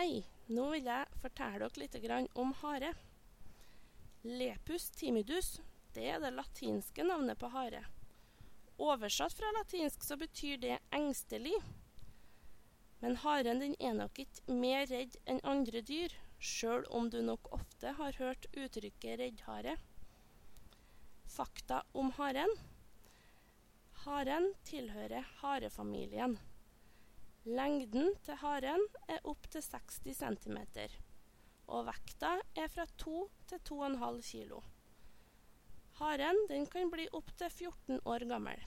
Hei, nå vil jeg fortelle dere litt om hare. Lepus timidus, det er det latinske navnet på hare. Oversatt fra latinsk så betyr det engstelig. Men haren den er nok ikke mer redd enn andre dyr, selv om du nok ofte har hørt uttrykket reddhare. Fakta om haren. Haren tilhører harefamilien. Lengden til haren er opp til 60 cm, og vekta er fra 2 til 2,5 kilo. Haren den kan bli opp til 14 år gammel.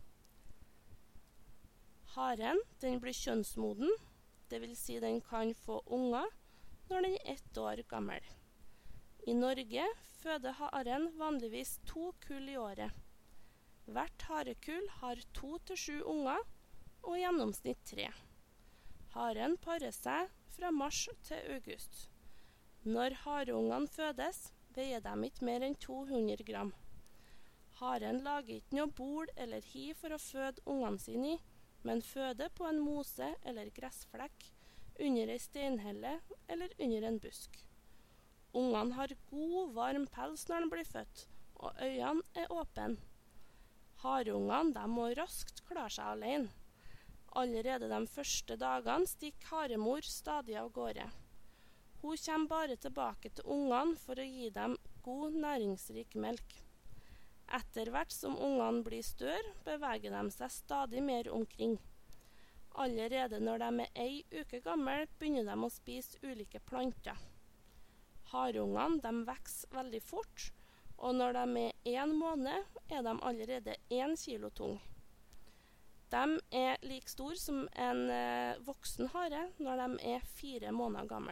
Haren den blir kjønnsmoden, det vil si den kan få unger når den er 1 år gammel. I Norge føder haren vanligvis 2 kull i året. Hvert harekull har 2 til 7 unger, og i gjennomsnitt 3. Haren parer seg fra mars til august. Når hareungene fødes, veier de ikke mer enn 200 gram. Haren lager ikke noe bol eller hi for å føde ungene sine i, men føder på en mose eller gressflekk, under en steinhelle eller under en busk. Ungene har god, varm pels når de blir født, og øynene er åpne. Hareungene de må raskt klare seg alene. Allerede de første dagene stikker haremor stadig av gårde. Hun kommer bare tilbake til ungene for å gi dem god, næringsrik melk. Etter hvert som ungene blir større, beveger de seg stadig mer omkring. Allerede når de er 1 uke gamle, begynner de å spise ulike planter. Hareungene de vokser veldig fort, og når de er 1 måned, er de allerede 1 kilo tung. De er like store som en voksen hare når de er 4 måneder gamle.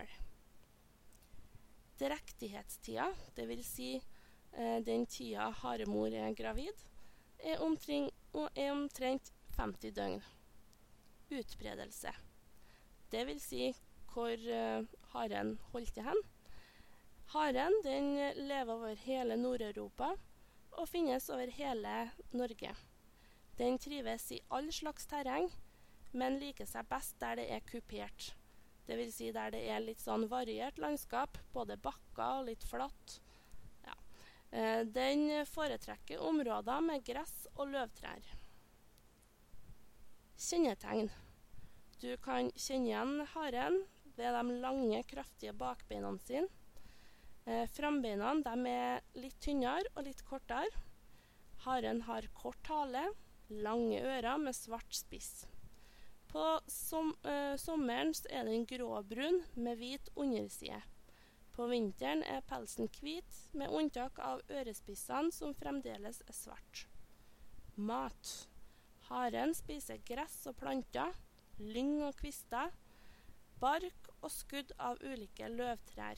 Drektighetstida, det vil si den tida haremor er gravid, er omtrent 50 døgn. Utbredelse, det vil si hvor haren holder til hen. Haren den lever over hele Nord-Europa og finnes over hele Norge. Den trives i all slags terreng, men liker seg best der det er kupert. Det vil si der det er litt sånn variert landskap, både bakker og litt flatt. Ja. Den foretrekker områder med gress og løvtrær. Kjennetegn. Du kan kjenne igjen haren ved de lange, kraftige bakbeina sine. Frambeina de er litt tynnere og litt kortere. Haren har kort hale, lange ører med svart spiss. På sommeren er den gråbrun med hvit underside. På vinteren er pelsen hvit, med unntak av ørespissene som fremdeles er svart. Mat. Haren spiser gress og planter, lyng og kvister, bark og skudd av ulike løvtrær.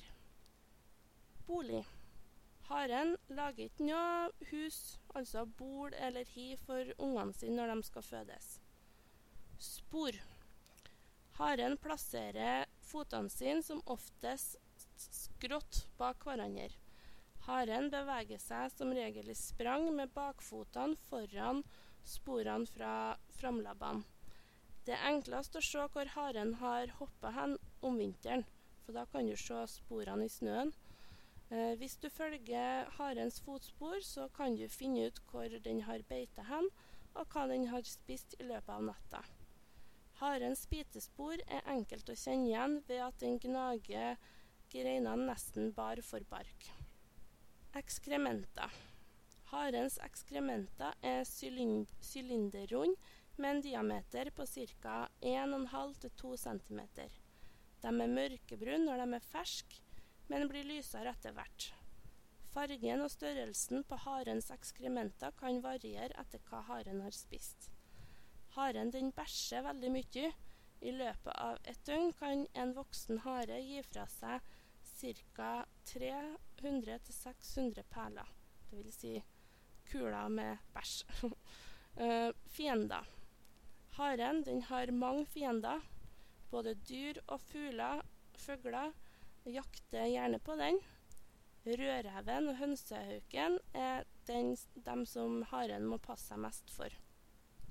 Bolig. Haren lager ikke noe hus, altså bol eller hi for ungene sine når de skal fødes. Spor. Haren plasserer fotene sine som oftest skrått bak hverandre. Haren beveger seg som regel i sprang med bakfotene foran sporene fra framlabbene. Det er enklest å se hvor haren har hoppet hen om vinteren, for da kan du se sporene i snøen. Hvis du følger harens fotspor, så kan du finne ut hvor den har beitet hen, og hva den har spist i løpet av natta. Harens bitespor er enkelt å kjenne igjen ved at den gnager greinene nesten bar for bark. Ekskrementer. Harens ekskrementer er sylinderrund med en diameter på ca. 1,5 til 2 cm. De er mørkebrune når de er ferske, men blir lysere etter hvert. Fargen og størrelsen på harens ekskrementer kan variere etter hva haren har spist. Haren den bæsjer veldig mye. I løpet av et døgn kan en voksen hare gi fra seg ca. 300 til 600 perler, det vil si kuler med bæsj. Fiender. Haren den har mange fiender, både dyr og fugler jakter gjerne på den. Rødreven og hønsehauken er dem som haren må passe seg mest for.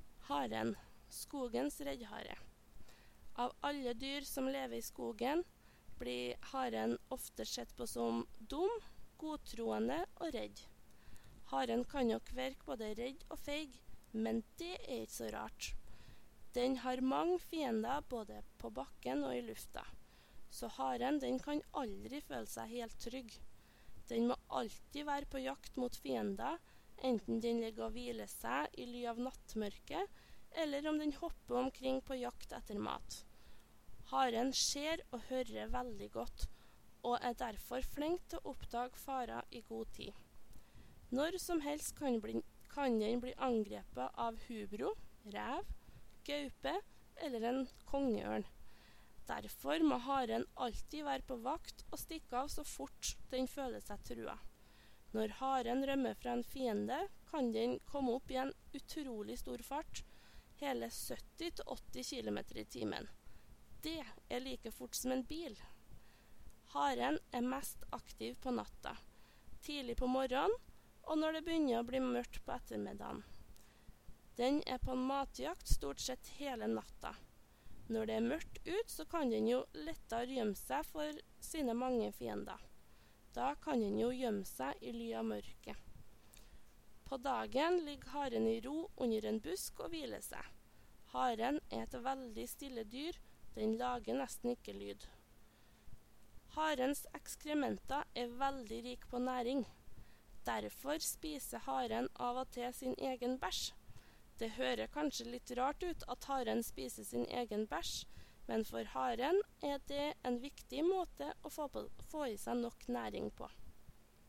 Haren, skogens reddhare. Av alle dyr som lever i skogen, blir haren ofte sett på som dum, godtroende og redd. Haren kan nok virke både redd og feig, men det er ikke så rart. Den har mange fiender både på bakken og i lufta, så haren den kan aldri føle seg helt trygg. Den må alltid være på jakt mot fiender, enten den ligger og hviler seg i ly av nattmørket, eller om den hopper omkring på jakt etter mat. Haren ser og hører veldig godt, og er derfor flink til å oppdage farer i god tid. Når som helst kan den bli angrepet av hubro, rev, gaupe eller en kongeørn. Derfor må haren alltid være på vakt og stikke av så fort den føler seg trua. Når haren rømmer fra en fiende, kan den komme opp i en utrolig stor fart, hele 70-80 km i timen. Det er like fort som en bil. Haren er mest aktiv på natta, tidlig på morgenen, og når det begynner å bli mørkt på ettermiddagen. Den er på en matjakt stort sett hele natta. Når det er mørkt ut, så kan den jo lettere gjemme seg for sine mange fiender. Da kan den jo gjemme seg i ly av mørket. På dagen ligger haren i ro under en busk og hviler seg. Haren er et veldig stille dyr, den lager nesten ikke lyd. Harens ekskrementer er veldig rik på næring. Derfor spiser haren av og til sin egen bæsj. Det hører kanskje litt rart ut at haren spiser sin egen bæsj, men for haren er det en viktig måte å få i seg nok næring på.